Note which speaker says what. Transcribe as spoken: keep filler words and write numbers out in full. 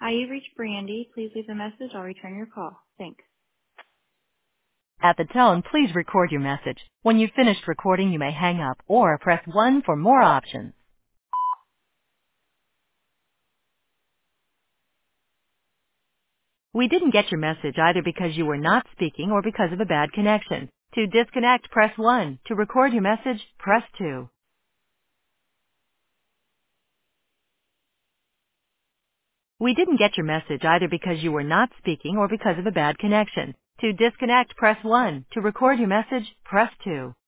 Speaker 1: Hi, you've reached Brandy. Please leave a message. I'll return your call. Thanks.
Speaker 2: At the tone, please record your message. When you've finished recording, you may hang up or press one for more options. We didn't get your message either because you were not speaking or because of a bad connection. To disconnect, press one. To record your message, press two. We didn't get your message either because you were not speaking or because of a bad connection. To disconnect, press one. To record your message, press two.